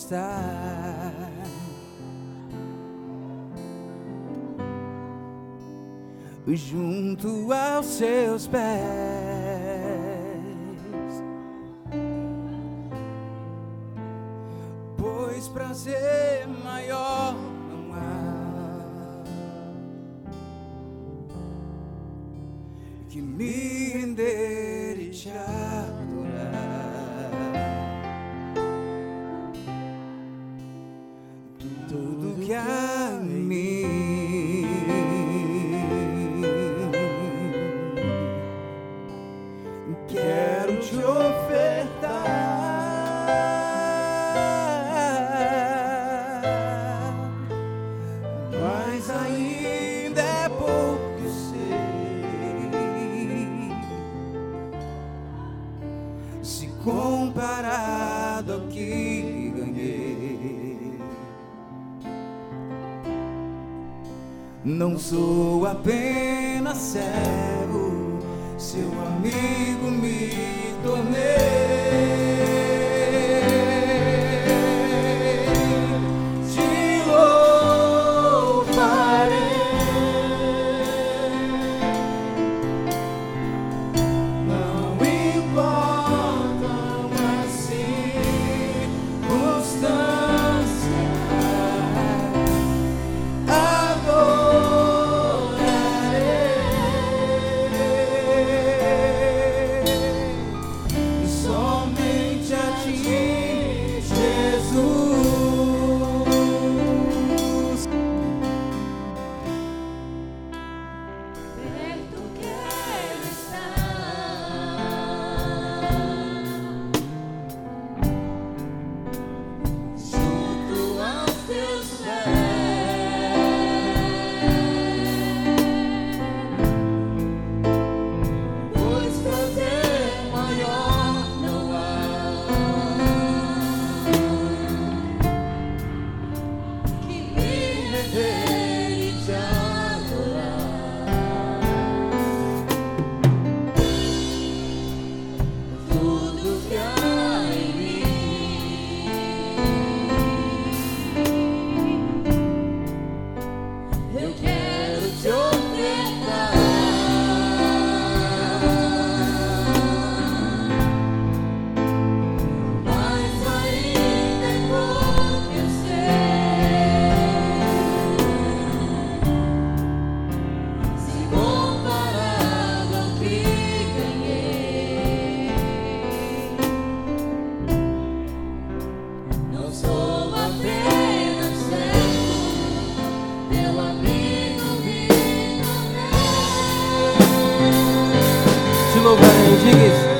estar junto aos seus pés, pois prazer maior não há que me render e te adorar. Tudo que há em mim quero te ofertar, mas ainda é pouco, eu sei, se comparado ao que ganhei. Não sou apenas cego, seu amigo me tornei. Te louvarei, não importam as circunstâncias, somente a ti, Jesus. Perto quero estar, junto aos teus pés, pois prazer maior não há que me render e te adorar. Tudo que há em mim eu quero te ofertar, mas ainda é pouco, eu sei, se comparado ao que ganhei. Não sou apenas cego, teu amigo me tornei. Te louvarei, diga isso.